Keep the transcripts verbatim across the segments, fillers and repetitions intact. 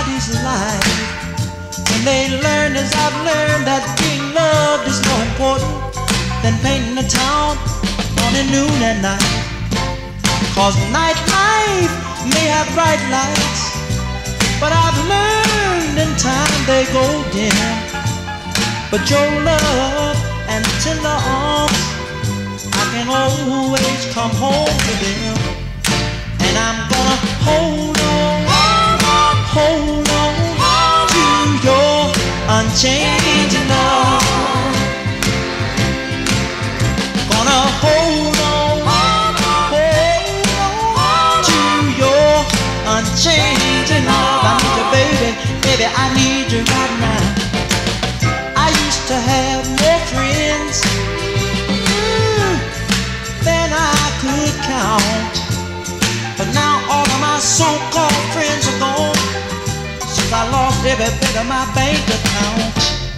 somebody's life. When they learn as I've learned that being loved is more important than painting a town morning, noon and night. Cause nightlife may have bright lights, but I've learned in time they go dim. But your love and tender arms, I can always come home to them. And I'm gonna hold on, hold on to your unchanging love. Gonna hold on, hold on to your unchanging love. I need you, baby, baby, I need you right now. I used to have more friends mm, than I could count, but now all of my so-called friends are gone, since I lost every bit of my bank account.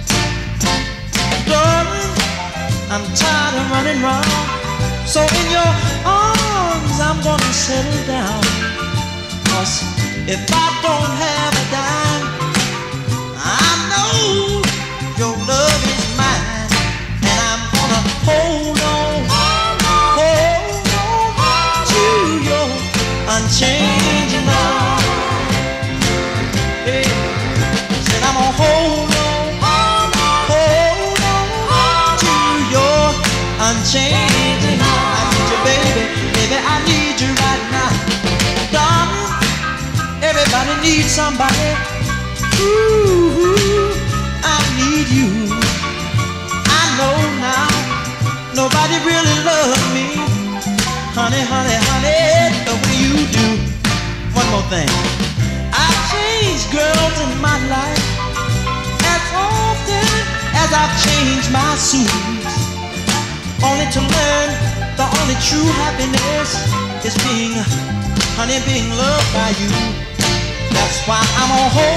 Darling, I'm tired of running round, so in your arms I'm gonna settle down. Cause if I don't have a dime, I know your love is mine. And I'm gonna hold on, hold on to your unchanging love. Yeah. Said I'm gonna hold on, hold on to your unchanging love. I need you, baby, baby, I need you right now. Darling, everybody needs somebody. Ooh, I need you. I know now nobody really loves me, honey, honey, honey, the way you do. One more thing, I've changed girls in my life as often as I've changed my suits, only to learn the only true happiness is being, honey, being loved by you. That's why I'm on hold